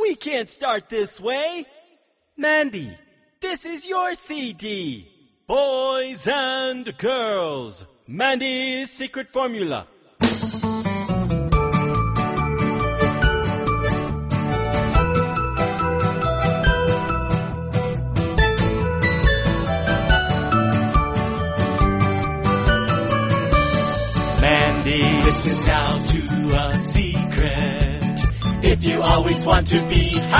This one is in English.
We can't start this way. Mandy, this is your CD. Boys and girls, Mandy's secret formula. Mandy, listen now to a secret. If you always want to be